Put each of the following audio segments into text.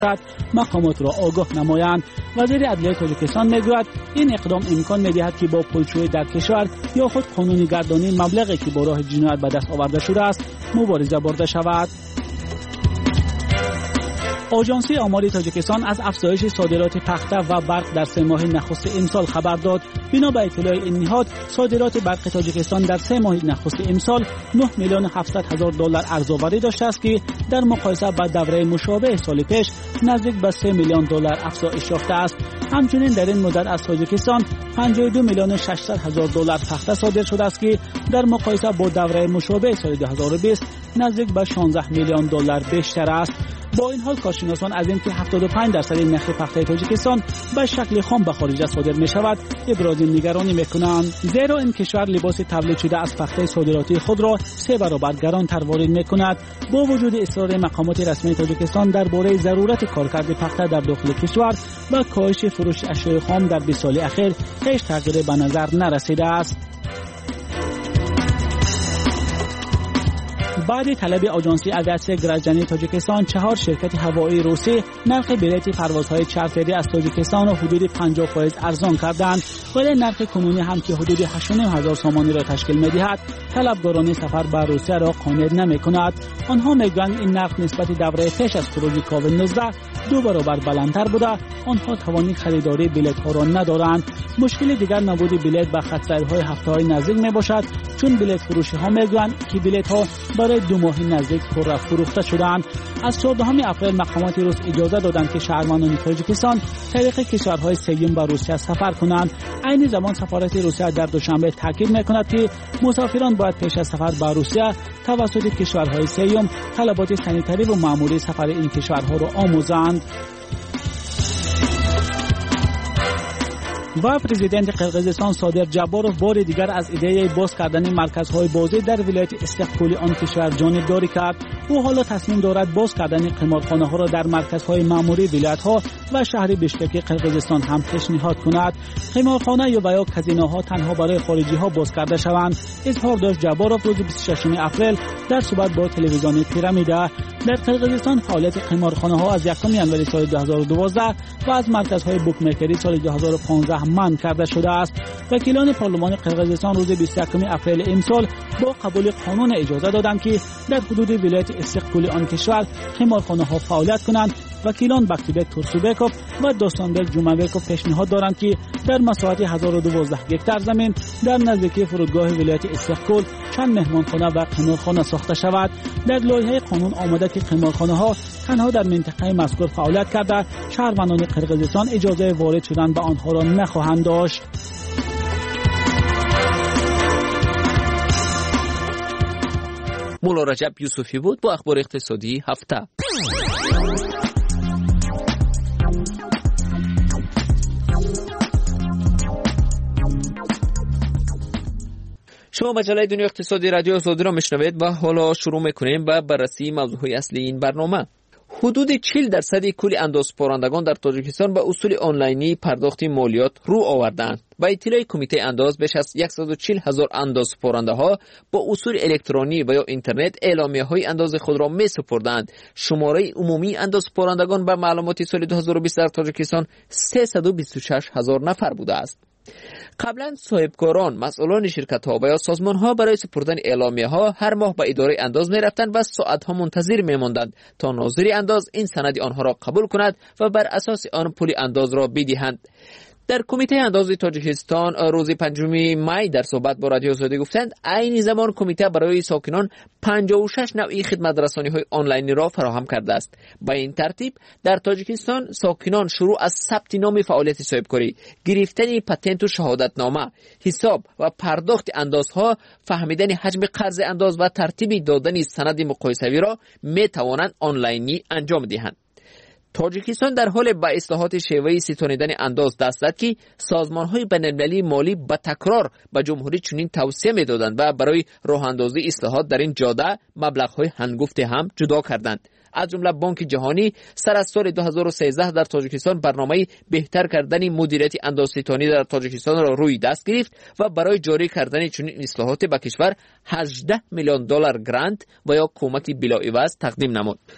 مقامات را آگاه نمایند. وزیر عدلیه تاجیکستان میگوید این اقدام امکان می‌دهد که با پولشویی در کشور یا خود قانونی گردانی مبلغی که با راه جنایت به دست آورده شده است مبارزه برده شود. آژانس آمار تاجیکستان از افزایش صادرات پخته و برق در 3 ماه نخست امسال خبر داد. بنا به اطلاع این نهاد، صادرات برق تاجیکستان در 3 ماه نخست امسال 9,700,000 دلار ارزآوری داشته است که در مقایسه با دوره مشابه سال پیش نزدیک به 3 میلیون دلار افزایش یافته است. همچنین در این مدت از تاجیکستان 52,600,000 دلار پخته صادر شده است که در مقایسه با دوره مشابه سال 2020 نزدیک به 16 میلیون دلار بیشتر است. با این حال کارشناسان از اینکه 75% نرخ پخته تاجیکستان به شکل خام به خارج صادر می شود ابراز نگرانی میکنند، زیرا این کشور لباس تولید شده از پخته صادراتی خود را 3 برابر گرانتر وارد میکند. با وجود اصرار مقامات رسمی تاجیکستان درباره ضرورت کارکرد پخته در داخل کشور و کاهش فروش اشیاء خام در 20 سال اخیر هیچ تغییری به نظر نرسیده است. بعد طلب آژانس اویاسیون گراجانی تاجیکستان 4 شرکت هوایی روسی نرخ بلیط پروازهای چارتری از تاجیکستان را حدود 50% ارزان کردند، ولی نرخ کنونی هم که حدود 8,500 سامانی را تشکیل می‌دهد طلبگاران سفر به روسیه را قانع نمی‌کند. آنها می‌گویند این نرخ نسبت دوره پیش از خروج کووید 19 2 برابر بلندتر بوده. آنها توان خریداری بلیط‌ها را ندارند. مشکل دیگر نبود بلیط به خط‌سیرهای هفته‌های نزدیک میباشد، چون بلیط فروشی‌ها می‌گویند که بلیط‌ها برای 2 ماه نزدیک پر فروخته شدند. از 14 اپریل مقامات روس اجازه دادند که شهروندان تاجیکستان طریق کشورهای سوم به روسیه سفر کنند. عین زمان سفارت روسیه در دوشنبه تاکید می‌کند که مسافران باید پیش از سفر به روسیه توسط کشورهای سوم طلبات سانیتری و مأموری سفر این کشورها را آموزند. و پرزیدنت قرقیزستان صادر جباروف بار دیگر از ایده باز کردن مرکزهای بازی در ولایت استقلالی آن کشور جانبداری کرد. او حالا تصمیم دارد باز کردن قمارخانه‌ها را در مرکزهای مأموری ولایت‌ها و شهر بشکک قرقیزستان هم پیشنهاد کند. قمارخانه یا کازینوها تنها برای خارجی‌ها باز کرده شوند، اظهار داشت جباروف روز 26 اپریل در صحبت با تلویزیون پیرامیدا. در قرقیزستان فعالیت قمارخانه‌ها از 1 ژانویه سال 2012 و از مرکزهای بوکمیکری سال 2015 منع کرده شده است. وکیلان پارلمان قرقیزستان روز 21 اپریل امسال با قبول قانون اجازه دادند که در حدود ولایت استقلالی آن کشور قمارخانه‌ها فعالیت کنند. وکیلان بختیبک تورسوبکوف و دوستانبک جومابکوف پیشنهاد دارند که در مساحت 1012 هکتار زمین در نزدیکی فرودگاه ولایت استقلال چند مهمانخانه و قمارخانه ساخته شود. در لایحه قانون آمده که قمارخانه‌ها تنها در منطقه مذکور فعالیت کرده شهروندان قرقیزستان اجازه وارد شدن به آنها را نخواهند داشت. مولا رجب یوسفی بود با اخبار اقتصادی هفته. شما مجله دنیا اقتصادی رادیو آزادی را میشنوید و حالا شروع میکنیم با بررسی موضوعهای اصلی این برنامه. حدود 40% کل اندازپارندگان در تاجیکستان به اصول آنلاینی پرداخت مالیات رو آوردند. با اطلاع کمیته انداز بیش از 140,000 اندازپارنده ها با اصول الکترونی و یا اینترنت اعلامیه های انداز خود را می سپردند. شماره عمومی اندازپارندگان به معلومات سال 2020 در تاجیکستان 326,000 نفر بوده است. قبلا صاحبکاران، مسئولان شرکت ها و یا سازمان ها برای سپردن اعلامیه ها هر ماه به اداره انداز می رفتند و ساعت ها منتظر می ماندند تا ناظر انداز این سند آنها را قبول کند و بر اساس آن پول انداز را بدهند. در کمیته انداز تاجیکستان روز 5 می در صحبت با رادیو آزادی گفتند عین زمان کمیته برای ساکنان 56 نوعی خدمت رسانی های آنلاینی را فراهم کرده است. با این ترتیب در تاجیکستان ساکنان شروع از ثبت نام فعالیت صاحبکاری، گرفتن پتنت و شهادتنامه، حساب و پرداخت اندازها، فهمیدن حجم قرض انداز و ترتیب دادن سند مقایسوی را می توانند آنلاینی انجام دهند. تاجیکستان در حال به اصلاحات شیوه ستانیدن انداز دست زد که سازمان‌های بین‌المللی مالی به تکرار به جمهوری چنین توصیه می‌دادند و برای راه اندازی اصلاحات در این جاده مبلغ‌های هنگفته هم جدا کردند. از جمله بانک جهانی سر از سال 2013 در تاجیکستان برنامه بهتر کردن مدیریت اندازستانی در تاجیکستان را روی دست گرفت و برای جاری کردن چنین اصلاحات به کشور 18 میلیون دلار گرانت و یا کمک بلاعوض تقدیم نمود.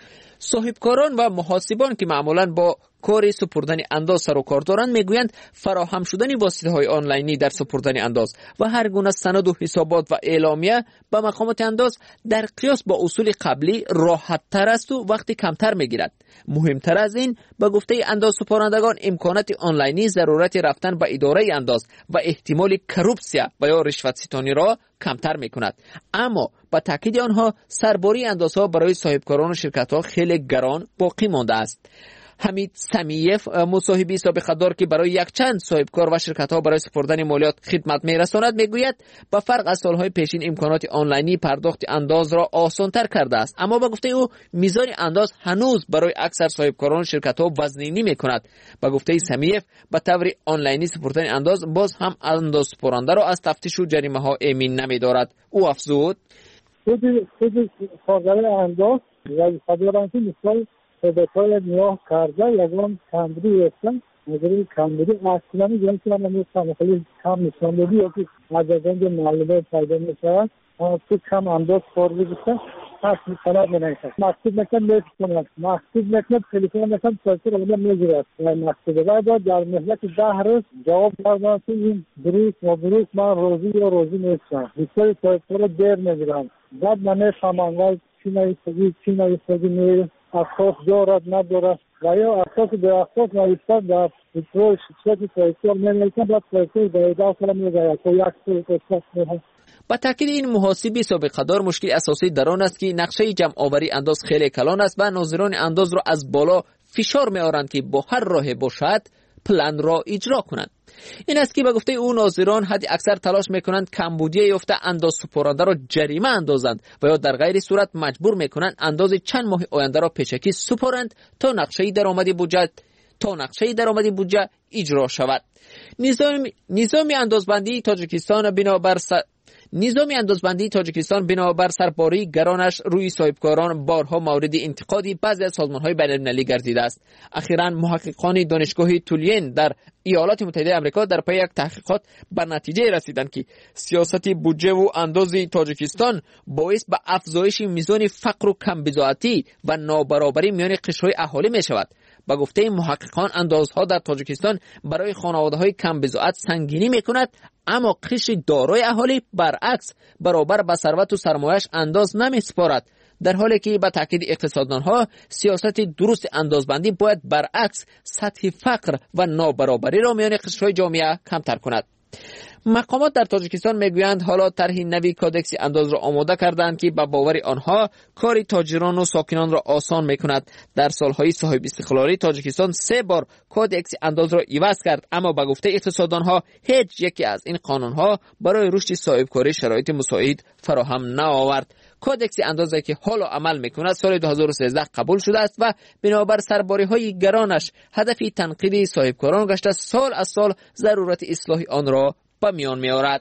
صاحبکاران و محاسبان که معمولاً با کار سپردن انداز سر و کار دارند میگویند فراهم شدن واسطه‌های آنلاینی در سپردن انداز و هر گونه سند و حسابات و اعلامیه به مقامات انداز در قیاس با اصول قبلی راحت تر است و وقت کمتر میگیرد. مهمتر از این به گفته انداز سپارندگان امکانات آنلاینی ضرورت رفتن به اداره انداز و احتمال کروپسیا و یا رشوت ستانی را کمتر میکند. اما با تاکید آنها سرباری اندازها برای صاحبکاران و شرکت‌ها خیلی گران باقی مانده است. حمید سمیف مصاحبی سابقه دار که برای یک چند صاحبکار و شرکت‌ها برای سپردن مالیات خدمت می‌رساند میگوید با فرق از سال‌های پیشین امکانات آنلاینی پرداخت انداز را آسان‌تر کرده است، اما با گفته او میزان انداز هنوز برای اکثر صاحبکاران و شرکت‌ها وزنی می‌کند. با گفته سمیف به طور آنلاینی سپردن انداز باز هم انداز سپرنده را از تفتیش و جریمه‌ها امین نمی‌دارد. او افزود خود کارگر انداز و خبرانتی مثال های نگاه کرده یکم کمبری هستن مجرد کمبری اصلا میگن که من میتونم خیلی کم نشان بدی یا که از اینجا معلومات پیدا میشود تو کم انداز خورده بسن پس میتونم بنایشن مکتوب نکن لیست کنم مکتوب نکن تلفن نکن سرسر اونجا میگیرد مکتوب باید در مهلت 10 روز جواب دادن که این دروس من روزی یا روزی نیستم بسیاری سرسر دیر میگیرم بعد من نفهمم چی نایستگی میره اساس دارد ندارد و یا اساس به اساس نایستد در پیترول شکل سایسیال نمیلیکن باید سایسیال بایده سال میگوید تو یک سال اساس میده. با تاکید این محاسبی سابقه دار مشکل اساسی در آن است که نقشه جمع آوری انداز خیلی کلان است و ناظران انداز را از بالا فشار میآورند که با هر راه باشد پلان را اجرا کنند. این است که به گفته او ناظران حد اکثر تلاش میکنند کمبودی یافته انداز سپرنده را جریمه اندازند و یا در غیر صورت مجبور میکنند انداز چند ماه آینده را پیشکی سپارند تا نقشه درآمدی بودجه اجرا شود. نظام اندازبندی تاجیکستان بنابر سرباری گرانش روی صاحبکاران بارها مورد انتقادی بعضی از سازمان‌های بین‌المللی گردیده است. اخیراً محققان دانشگاه تولین در ایالات متحده آمریکا در پی یک تحقیقات به نتیجه رسیدند که سیاست بودجه و انداز تاجیکستان باعث به افزایش میزان فقر و کمبزاعتی و نابرابری میان قشرهای اهالی می شود. با گفته محققان اندازها در تاجیکستان برای خانواده‌های کمبزاعت سنگینی می‌کند، اما قشر دارای اهالی برعکس برابر به ثروت و سرمایه‌اش انداز نمی‌سپارد، در حالی که با تاکید اقتصاددانها سیاست درست اندازبندی باید برعکس سطح فقر و نابرابری را میان قشرهای جامعه کمتر کند. مقامات در تاجیکستان میگویند حالا طرح نوی کادکس انداز را آماده کردند که به باور آنها کار تاجران و ساکنان را آسان میکند. در سالهای صاحب استقلالی تاجیکستان 3 بار کادکس انداز را عوض کرد، اما به گفته اقتصاددانها هیچ یکی از این قانونها برای رشد صاحبکاری شرایط مساعد فراهم نآورد. کادکس اندازی که حالا عمل میکند سال 2013 قبول شده است و بنابر سرباری های گرانش هدف تنقیح صاحبکاران گشته سال از سال ضرورت اصلاح آن را به میان میآورد.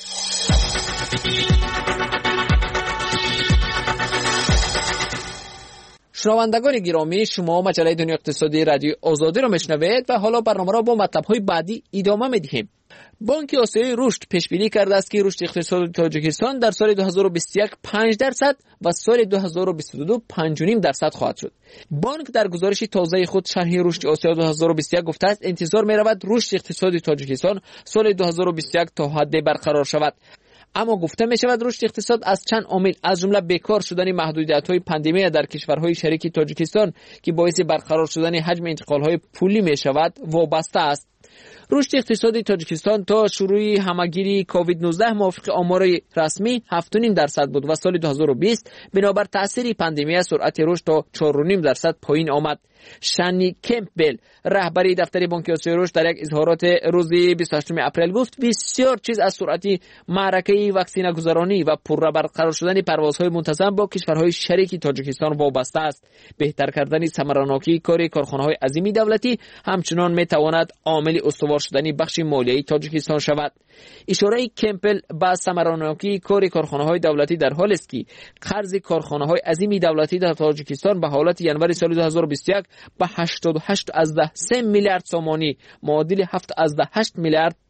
شنوندگان گرامی، شما مجله دنیا اقتصادی رادیو آزادی را میشنوید و حالا برنامه را با مطلب‌های بعدی ادامه میدهیم. بانک آسیایی رشد پیش بینی کرده است که رشد اقتصاد تاجیکستان در سال 2021 5% و سال 2022 5.5% خواهد شد. بانک در گزارش تازه خود شرح رشد آسیا 2021 گفته است انتظار می‌رود رشد اقتصادی تاجیکستان سال 2021 تا حد برقرار شود. اما گفته می شود رشد اقتصاد از چند عامل از جمله بیکار شدن محدودیت‌های پاندمی در کشورهای شریک تاجیکستان که باعث برقرار شدن حجم انتقال‌های پولی می شود وابسته است. رشد اقتصادی تاجیکستان تا شروع همگیری کووید 19 موافق آمار رسمی 7.5% بود و سال 2020 بنابر تاثیر پاندمی سرعت رشد تا 4.5% پایین آمد. شانی کمپبل رهبری دفتر بانک آسیایی رشد در یک اظهارات روز 28 اپریل گفت بسیار چیز از سرعت معرکه واکسینه گذرانی و پر برقرار شدن پروازهای منتظم با کشورهای شریک تاجیکستان وابسته است. بهتر کردن ثمراناکی کار کارخانه‌های عظیمی دولتی همچنان میتواند عامل استوار شدن بخش مالیایی تاجیکستان شود. اشاره کمپل به ثمراناکی کار کارخانه‌های دولتی در حالی است که قرض کارخانه‌های عظیمی دولتی در تاجیکستان به حالت ینوری سال 2021 به 88.3 میلیارد سومانی معادل 7.8 میلیارد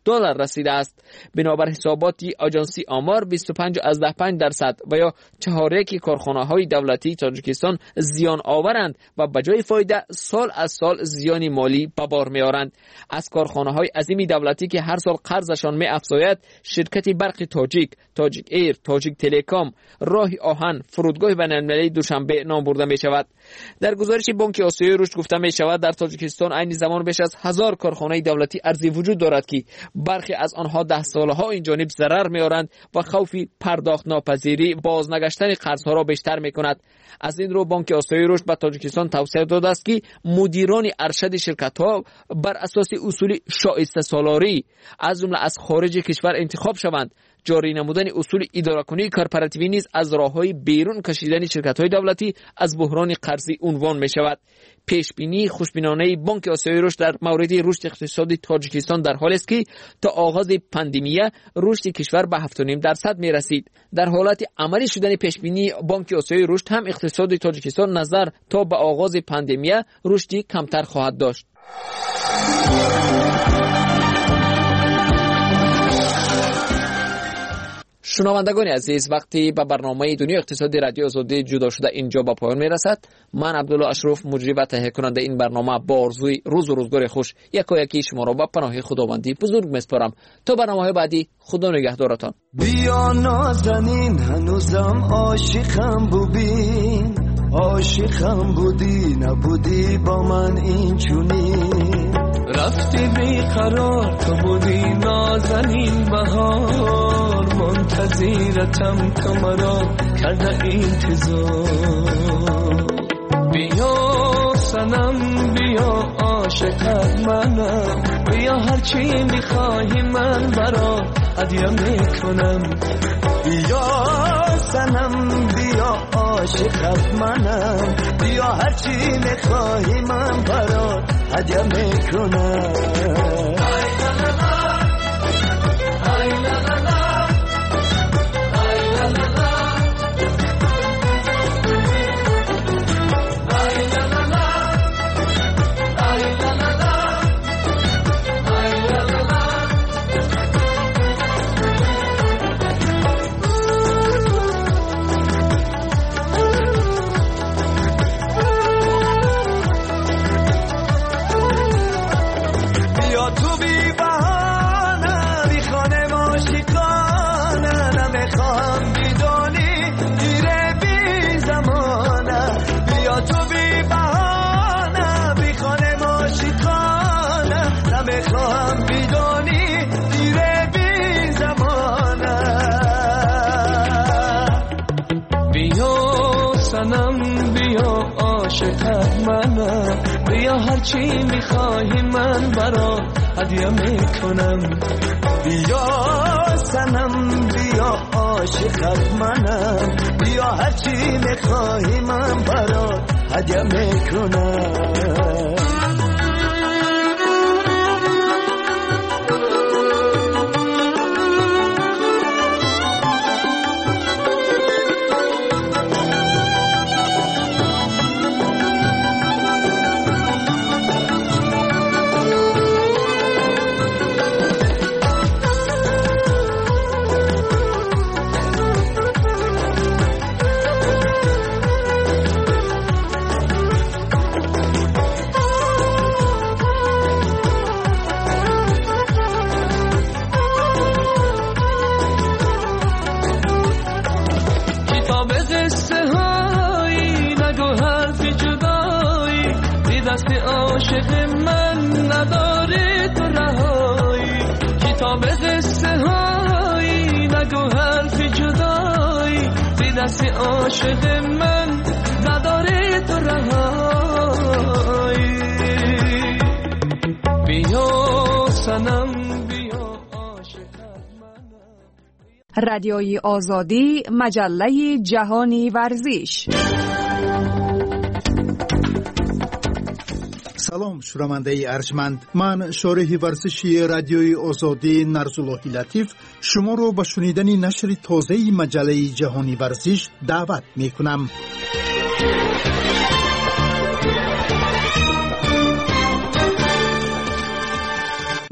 دلار رسیده است. بنابر حساباتی آژانسی آمار 25.5% و یا 4/1 کارخانه‌های دولتی تاجیکستان زیان آورند و به جای فایده سال از سال زیان مالی به بار می‌آورند. از کارخانه‌های عظیم دولتی که هر سال قرضشان می‌افزاید شرکت برق تاجیک، تاجیک ایر، تاجیک تلکام، راه آهن، فرودگاه بین‌المللی دوشنبه نام برده می‌شود. در گزارش بانک آسیای رشد گفته می‌شود در تاجیکستان عین زمان بیش از 1000 کارخانه دولتی ارزی وجود دارد که برخی از آنها 10 سالها این جانب ضرر می‌آورند و خوف پرداخت ناپذیری بازنگشتن قرض‌ها را بیشتر می‌کند. از این رو بانک آسیای رشد به تاجیکستان توصیه داده است که مدیران ارشد شرکت‌ها بر اساس اصول شایسته سالاری از جمله از خارج کشور انتخاب شوند. جاری نمودن اصول اداره‌کنی کارپراتیوی نیز از راه‌های بیرون کشیدن شرکت‌های دولتی از بحران قرضی عنوان می‌شود. پیشبینی خوشبینانه بانک آسیای رشد در مورد رشد اقتصادی تاجیکستان در حالی است که تا آغاز پاندمی رشد کشور به 7.5% می‌رسید. در حالت عملی شدن پیشبینی بانک آسیای رشد هم اقتصاد تاجیکستان نظر تا به آغاز پاندمی رشدی کمتر خواهد داشت. شنوندگان عزیز، وقتی به برنامه دنیا اقتصادی رادیو آزادی جدا شده اینجا به پایان میرسد. من عبدالله اشرف مجری و تهیه کننده این برنامه با آرزوی روز و روزگار خوش یکایکی شما را به پناه خداوندی بزرگ میسپارم. تا برنامه‌های بعدی خدا نگهدارتان. بیا نازنین هنوزم عاشقم ببین، عاشقم بودی نبودی با من اینجونی، رفتی بیقرار تو بودی نازنین بهار، منتظرتم تو مرا کرده انتظار. بیا سنم بیا عاشقت منم، بیا هرچی میخواهی من برا هدیه میکنم. بیا سنم بیا عاشقت منم، بیا هرچی میخواهی من برا هدیه میکنم. بیا هرچی میخواهی من برا هدیه میکنم. بیا سنم بیا عاشقت منم، بیا هرچی میخواهی من برا هدیه میکنم. عاشق من نداره تو رهایی، کتاب قصه هایی نگو حرف جدایی، زی دست عاشق من نداره تو رهایی. بیا سنم بیا عاشق من. رادیوی آزادی، مجله جهانی ورزش. سلام شنونده ارجمند، من شارح ورزشی رادیوی آزادی نرزالله لطیف شما رو به شنیدن نشر تازه مجله جهانی ورزش دعوت می کنم.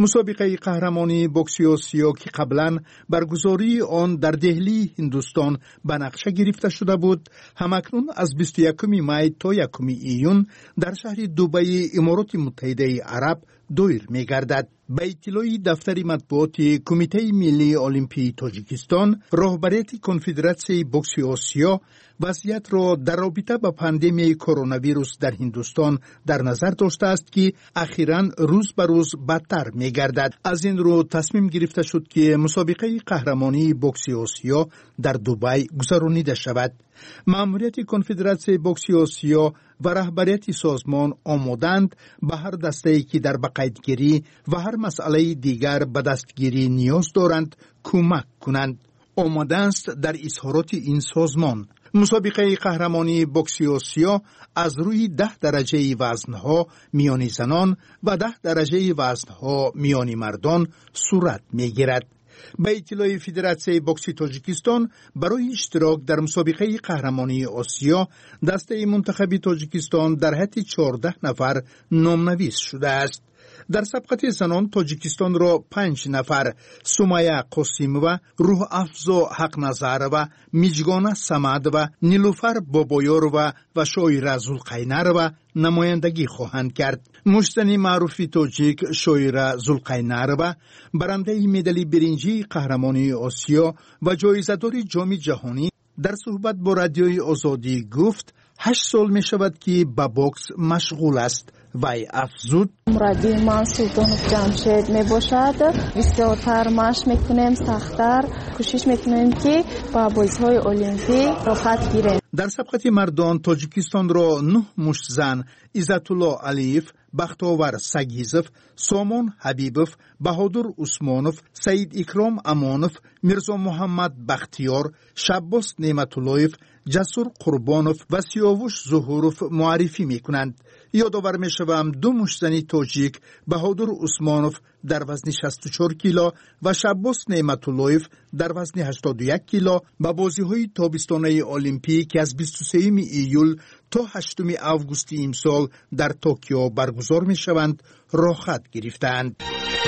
مسابقه قهرمانی بوکس آسیا که قبلا برگزاری آن در دهلی هندوستان به نقشه گرفته شده بود، همکنون از 21 می تا 1 ایون در شهر دبی امارات متحده عرب دایر می‌گردد. به اطلاع دفتر مطبوعات کمیته ملی المپی تاجیکستان، رهبریت کنفدراسیون بوکس آسیا وضعیت را در رابطه با پاندمی کرونا ویروس در هندوستان در نظر داشته است که اخیراً روز به روز بدتر می‌گردد. از این رو تصمیم گرفته شد که مسابقه قهرمانی بوکس آسیا در دبی گذرانیده شود. مأموریت کنفدراسیون بوکس آسیا و رهبریت سازمان آمادند به هر دسته‌ای که در بقیدگیری و هر مسئله دیگر به دستگیری نیاز دارند کمک کنند. آمادند در اظهارات این سازمان. مسابقه قهرمانی بوکس آسیا از روی 10 درجه وزنها میان زنان و 10 درجه وزنها میان مردان صورت میگیرد. به اطلاع فدراسیون بوکس تاجیکستان، برای اشتراک در مسابقه قهرمانی آسیا دسته منتخب تاجیکستان در حد 14 نفر نامنویس شده است. در سبقت زنان تاجیکستان را 5 نفر سمیه قاسیمова، روح افزا حق نظر و میجگانه سمد و نیلوفر بابایارova و شایره زلقینرova نمایندگی خواهند کرد. مشتنی معروف تاجیک شایره زلقینرova برنده مدال برنجی قهرمانی آسیا و جایزه‌دار جام جهانی در صحبت با رادیوی آزادی گفت 8 سال می شود که با بوکس مشغول است. وی افزود: مربی من سلطانوف جمشید می باشد. بسیارتر مشق میکنیم، سخت‌تر کوشش میکنیم که با بازی‌های المپی راحت گیریم. در سبقت مردان تاجیکستان را 9 مشت زن عزت الله علیف، بختاور سگیزف، سامان حبیبوف، بهادر عثمانوف، سعید اکرام امانوف، میرزا محمد بختیار، شباس نعمت اللهیف، جسور قربانوف و سیاوش ظهوروف معرفی میکنند. یادآور میشوم 2 مشتزن تاجیک بهادر عثمانوف در وزن 64 کیلو و شباس نعمت اللهیف در وزن 81 کیلو به بازی‌های تابستانه المپیک که از 23 ایول تا 8 آگوست امسال در توکیو برگزار میشوند رخصت گرفتند.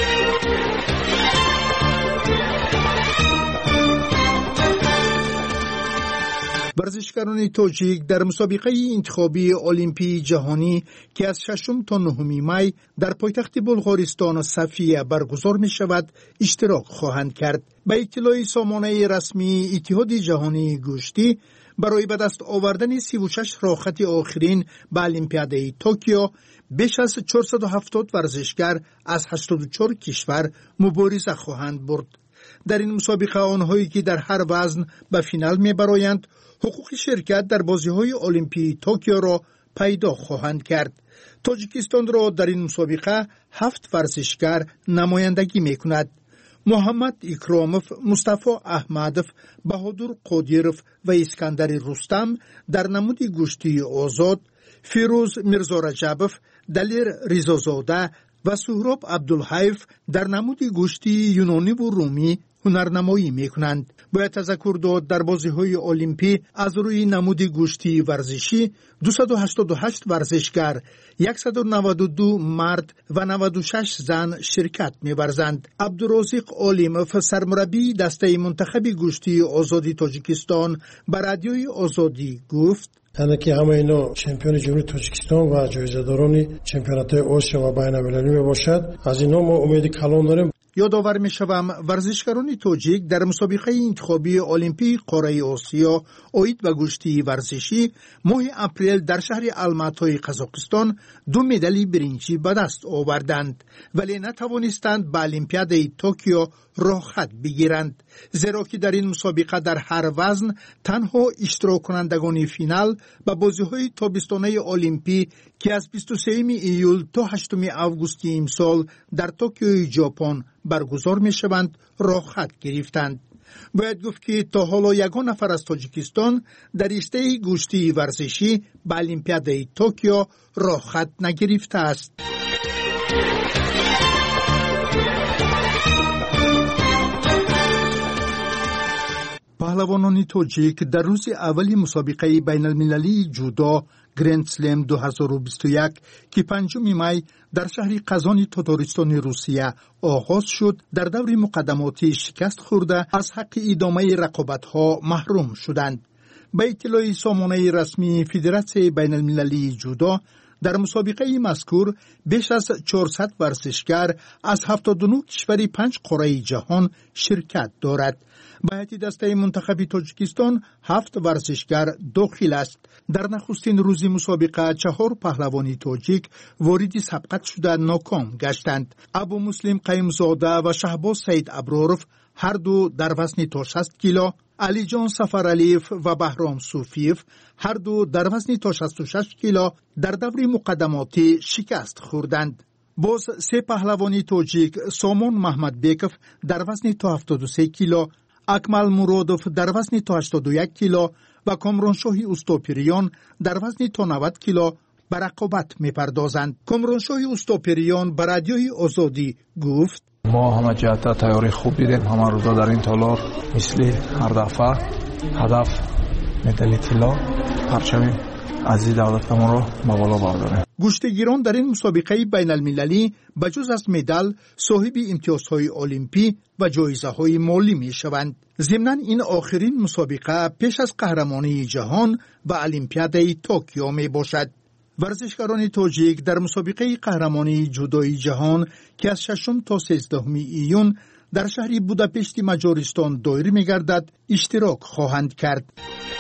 ورزشکاران تاجیک در مسابقه انتخابی المپی جهانی که از 6 تا 9 می در پایتخت بلغارستان صفیه برگزار می شود اشتراک خواهند کرد. به اطلاع سامانه رسمی اتحاد جهانی گوشتی، برای به دست آوردن 36 رخصت آخرین به المپیاد توکیو بیش از 470 ورزشکار از 84 کشور مبارزه خواهند برد. در این مسابقه آنهایی که در هر وزن به فینال میبرایند حقوق شرکت در بازی‌های المپی توکیو را پیدا خواهند کرد. تاجیکستان را در این مسابقه 7 ورزشکار نمایندگی میکند. محمد اکراموف، مصطفی احمدوف، بهادر قادیروف و اسکندر رستم در نمود گشتی آزاد، فیروز میرزا رجبوف، دلیر ریزازاده و سهراب عبدالحیف در نمود گشتی یونانی و رومی هنرنمایی میکنند. باید تذکر داد در بازی‌های المپی از روی نمود گشتی ورزشی 288 ورزشکار، 192 مرد و 96 زن شرکت می‌ورزند. عبدالرازق علیموف، سرمربی دسته منتخب گشتی آزادی تاجیکستان، به رادیوی آزادی گفت: که همه اینا چمپیون جمهوری تاجیکستان و جایزه‌داران چمپیونات آسیا و بین‌المللی میباشد. از اینا ما امید کلان داریم. یادآور میشوم ورزشکاران تاجیک در مسابقه انتخابی المپی قاره آسیا اوید و گشتی ورزشی ماه اپریل در شهر الماتای قزاقستان 2 مدال برنجی به دست آوردند، ولی نتوانستند به المپیاد توکیو رخصت بگیرند، زیرا که در این مسابقه در هر وزن تنها اشتراک کنندگان فینال به بازی‌های تابستانه المپی که از 23 ایول تا 8 آگوست امسال در توکیو ژاپن برگزار می‌شوند رخصت گرفتند. باید گفت که تا حالا 1 نفر از تاجیکستان در رشته گشتی ورزشی به المپیاد توکیو رخصت نگرفته است. پهلوانان تاجیک در روز اولی مسابقه بین المللی جودو گرند سلم 2021 که 5 می در شهر قزان تاتارستان روسیه آغاز شد در دور مقدماتی شکست خورده از حق ادامه رقابت‌ها محروم شدند. به اطلاع سامانه رسمی فدراسیون بین المللی جودو در مسابقه مذکور بیش از 400 ورزشکار از 79 کشور 5 قاره جهان شرکت دارد. به هیئت دسته منتخب تاجیکستان 7 ورزشکار داخل است. در نخستین روز مسابقه 4 پهلوانی تاجیک وارد سبقت شده ناکام گشتند. ابو مسلم قیمزاده و شهباز سید ابرارف هر دو در وزن تا 60 کیلو، علی جان سفرعلیف و بهرام صوفیف هر دو در وزن تا 66 کیلو در دور مقدماتی شکست خوردند. باز 3 پهلوانی تاجیک سامان محمد بیکف در وزن تا 73 کیلو، اکمل مرادوف در وزن تا 81 کیلو و کامرانشاه استوپریان در وزن تا 90 کیلو به رقابت می‌پردازند. کامرانشاه استوپریان به رادیوی آزادی گفت: ما همه جهتا تیاری خوب دیدیم. همه روزا در این تالار مثل هر دفعه هدف مدال طلا پرچم عزیز دولتمون رو به بالا برداریم. گشتگیران در این مسابقه بین المللی بجز از مدال صاحب امتیازهای المپی و جایزه‌های مالی می‌شوند. ضمناً این آخرین مسابقه پیش از قهرمانی جهان و المپیاد توکیو میباشد. ورزشکاران تاجیک در مسابقه قهرمانی جودوی جهان که از 6 تا 13 ایون در شهر بوداپشت مجارستان دایر می‌گردد اشتراک خواهند کرد.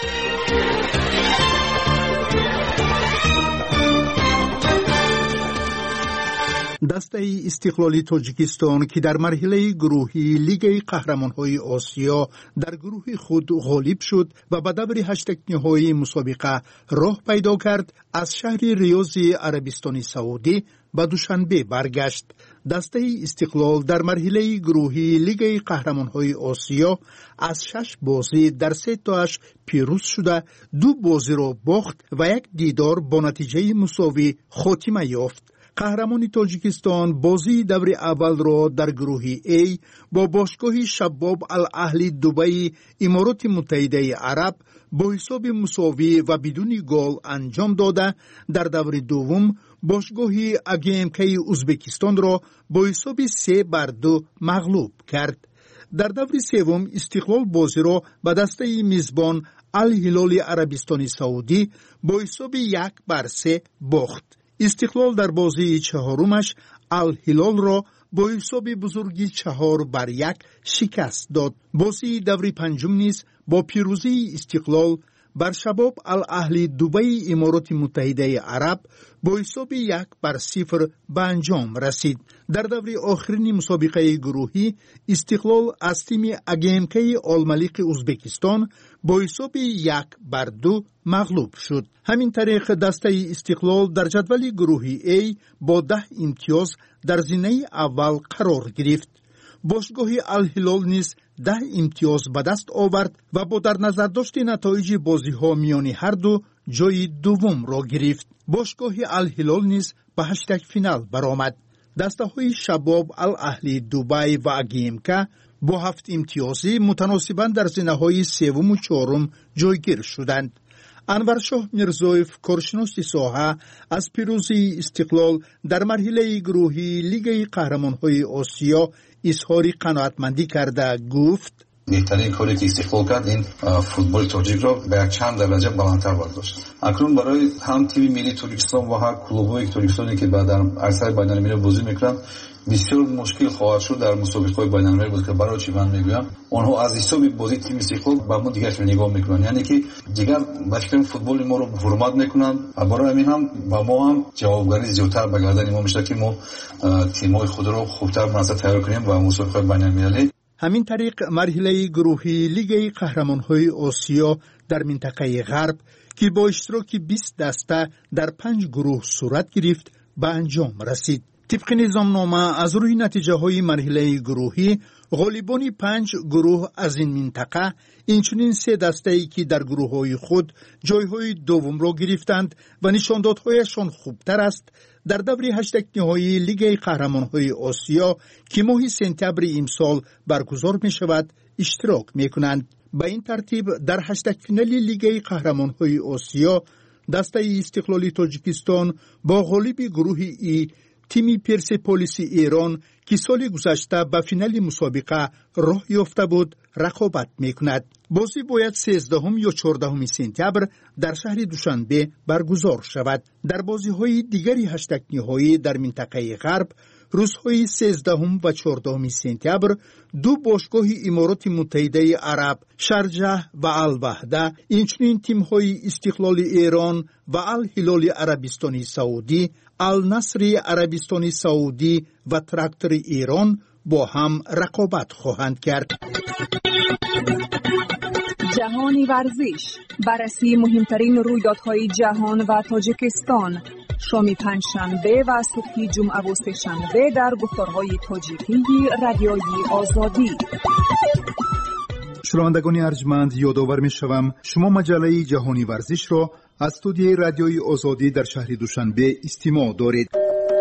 دسته استقلالی تاجیکستان که در مرحله گروهی لیگ قهرمان‌های آسیا در گروه خود غالب شد و به دور 8 نهایی مسابقه راه پیدا کرد، از شهر ریاض عربستان سعودی به دوشنبه برگشت. دسته استقلال در مرحله گروهی لیگ قهرمان‌های آسیا از 6 بازی در 3 تاش پیروز شده، 2 بازی را باخت و 1 دیدار با نتیجه مساوی خاتمه یافت. قهرمان تاجیکستان بازی دور اول را در گروه A با باشگاه شباب الاهلی دبی امارات متحده عرب با حساب مساوی و بدون گل انجام داده، در دور دوم باشگاه AGMK ازبکستان را با حساب 3-2 مغلوب کرد. در دور سوم استقلال بازی را به دسته میزبان الهلال عربستان سعودی با حساب 1-3 باخت. استقلال در بازی چهارمش الهلال را با حساب بزرگی 4-1 شکست داد. بازی دور پنجم نیز با پیروزی استقلال بر شباب الاهلی دبی امارات متحده عرب با حساب 1-0 به انجام رسید. در دور آخرین مسابقه گروهی استقلال از تیم AGMK الملک ازبکستان با حساب 1-2 مغلوب شد. همین طریق دسته استقلال در جدول گروهی A با 10 امتیاز در زینه اول قرار گرفت. باشگاه الهلال نیز 10 امتیاز به دست آورد و با در نظر داشت نتایج بازی ها میان هر دو جای دوم را گرفت. باشگاه الهلال نیز به 8 فینال برآمد. دسته های شباب الاهلی دبی و AGMK با 7 امتیازی متناسباً در زینه های سوم و چهارم جایگیر شدند. انورشاه میرزایف کارشناس ساحه از پیروزی استقلال در مرحله گروهی لیگ قهرمان‌های آسیا اظهار قناعتمندی کرده گفت: بهترین کاری که استقلال کرد این فوتبال تاجیک را به یک چند درجه بلندتر برداشت. اکنون برای هم تیم ملی تاجیکستان و هم کلوب‌های تاجیکستانی که در عرصه بین‌المللی بازی می‌کنند بسیار مشکل خواهد شد در مسابقه‌های بین‌المللی بود که برای چی من میگویم آنها از حساب بازی تیم استقلال به ما دیگر نگاه میکنن، یعنی که دیگر باشکن فوتبال ما رو حرمت میکنن و برای همین هم با ما هم جوابگری زیادتر به گردن ما میشه که ما تیم‌های خود رو خوبتر مناسب تیار کنیم و مسابقه‌های بین‌المللی. همین طریق مرحله گروهی لیگ قهرمان‌های آسیا در منطقه غرب که با اشتراک 20 دسته در 5 گروه صورت گرفت به انجام رسید. طبق نظامنامه از روی نتیجه های مرحله گروهی غالبان 5 گروه از این منطقه اینچنین 3 دسته ای که در گروه های خود جای های دوم را گرفتند و نشاندادهایشان خوبتر است در دور 8 نهایی لیگ قهرمان‌های آسیا که ماه سپتامبر امسال برگزار می شود اشتراک می کنند. به این ترتیب در 8 فینال لیگ قهرمان‌های آسیا دسته استقلالی تاجیکستان با غالب گروه ای تیم پرسپولیس ایران که سال گذشته به فینال مسابقه راه یافته بود رقابت میکند. بازی باید 13 یا 14 سپتامبر در شهر دوشنبه برگزار شود. در بازی‌های دیگری هشتگ نهایی در منطقه غرب روزهای 13 و 14 سپتامبر دو باشگاه امارات متحده عرب شارجه و الوحده، اینچنین تیم‌های استقلال ایران و الهلال عربستان سعودی، النصر عربستان سعودی و تراکتور ایران با هم رقابت خواهند کرد. جهانی ورزش، بررسی مهمترین رویدادهای جهان و تاجیکستان، شام پنجشنبه و صبح جمعه و سه‌شنبه در گفتارهای تاجیکی رادیوی آزادی. شنوندگان ارجمند، یادآور می‌شوم شما مجله جهانی ورزش را از استودیوی رادیوی آزادی در شهر دوشنبه استماع دارید.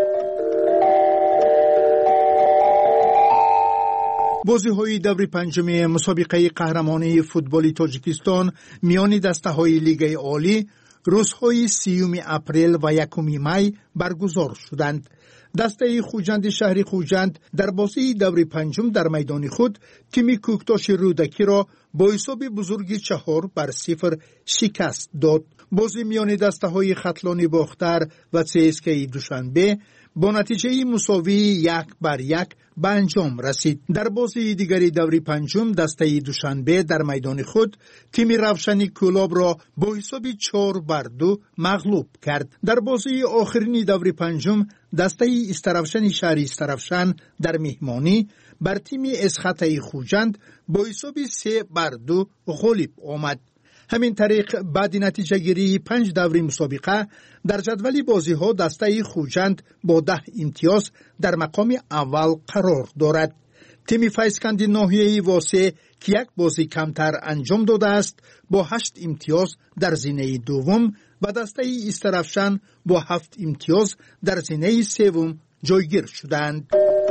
بازی‌های دور پنجم مسابقه قهرمانی فوتبال تاجیکستان میان دسته‌های لیگ عالی روزهای 30 اپریل و 1 می برگزار شدند. دسته خوجند شهر خوجند در بازی دور پنجم در میدان خود تیم کوکتاش رودکی را با حساب بزرگی 4-0 شکست داد. بازی میان دسته‌های خطلان باختر و CSKA دوشنبه با نتیجه مساوی 1-1 به انجام رسید. در بازی دیگری دور پنجم دسته دوشنبه در میدان خود تیم روشنی کلاب را با حساب 4-2 مغلوب کرد. در بازی آخرین دور پنجم دسته استرافشن شهر استرافشن در مهمانی بر تیم اسخطه خوجند با حساب 3-2 غالب آمد. همین طریق بعد نتیجه گیری 5 دور مسابقه در جدول بازی ها دسته خوجند با 10 امتیاز در مقام اول قرار دارد. تیم فیسکند ناحیه واسه که یک بازی کمتر انجام داده است با 8 امتیاز در زینه دوم و دسته استرافشن با 7 امتیاز در زینه سوم جایگیر شدند.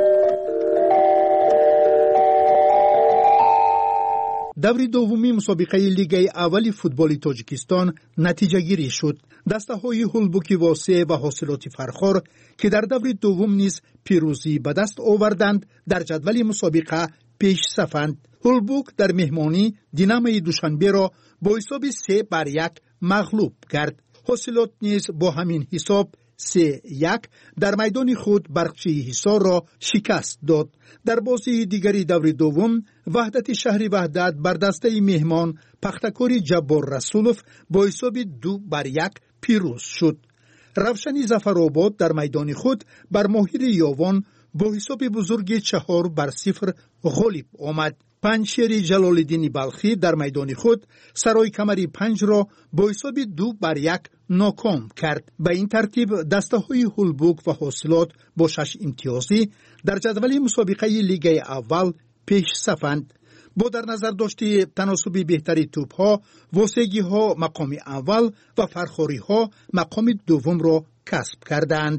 دور دومی مسابقه لیگ اول فوتبال تاجیکستان نتیجه گیری شد. دسته های هولبوک واسه و حاصلات فرخار که در دور دوم نیز پیروزی به دست آوردند در جدول مسابقه پیش صفند. هولبوک در مهمانی دینامای دوشنبه را با حساب 3-1 مغلوب کرد. حاصلات نیز با همین حساب 3-1 در میدان خود برقچی حصار را شکست داد. در بازی دیگری دور دوم وحدت شهر وحدت بر دسته مهمان پختکور جبار رسولوف با حساب 2-1 پیروز شد. روشنی ظفرآباد در میدان خود بر ماهر یاوان با حساب بزرگ 4-0 غالب آمد. پنجشیر جلال‌الدین بلخی در میدان خود سرای کمری 5 را با حساب 2-1 ناکام کرد. به این ترتیب دسته های هولبوک و حاصلات با 6 امتیازی در جدول مسابقه لیگ اول پیش صفند. با در نظر داشته تناسب بهتری توپ ها، واسگی ها مقام اول و فرخاری ها مقام دوم را کسب کردند.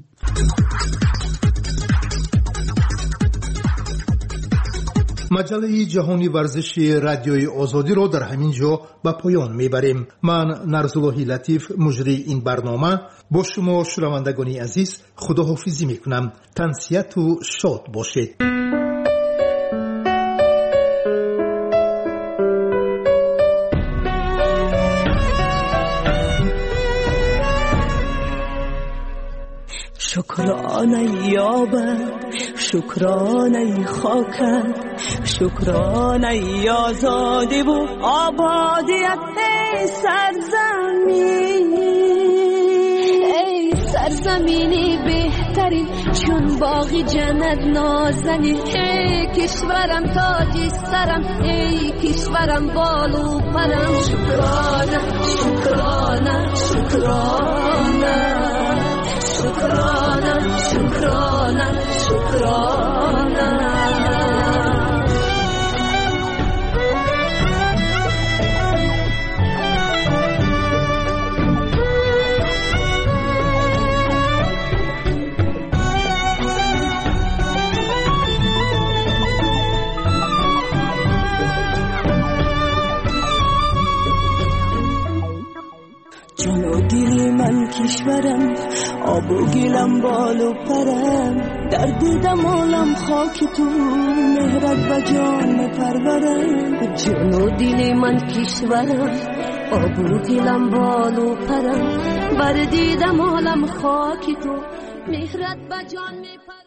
مجله جهانی ورزش رادیوی آزادی را در همین جا به پایان میبریم. من نرزاللهی لطیف مجری این برنامه با شما شنوندگان عزیز خداحافظی میکنم. تنسیت و شاد باشید. شکرانه یابد، شکرانه خاکت، شکرانه آزادی و آبادیت. ای سرزمین، ای سرزمینی بهترین چون باغی جنت نازنی. ای کشورم تاج سرم، ای کشورم بالو پرم. شکرانه شکرانه شکرانه شکرانه شکرانه شکرانه. جان و دلی کشورم، آب و گلم بال و پرم، در دیدم عالم خاک تو، مهرت و جان پرورم. جان و دل من کشورم، آب و گلم بال و پرم، بر دیدم عالم خاک تو، مهرت و جان پرورم.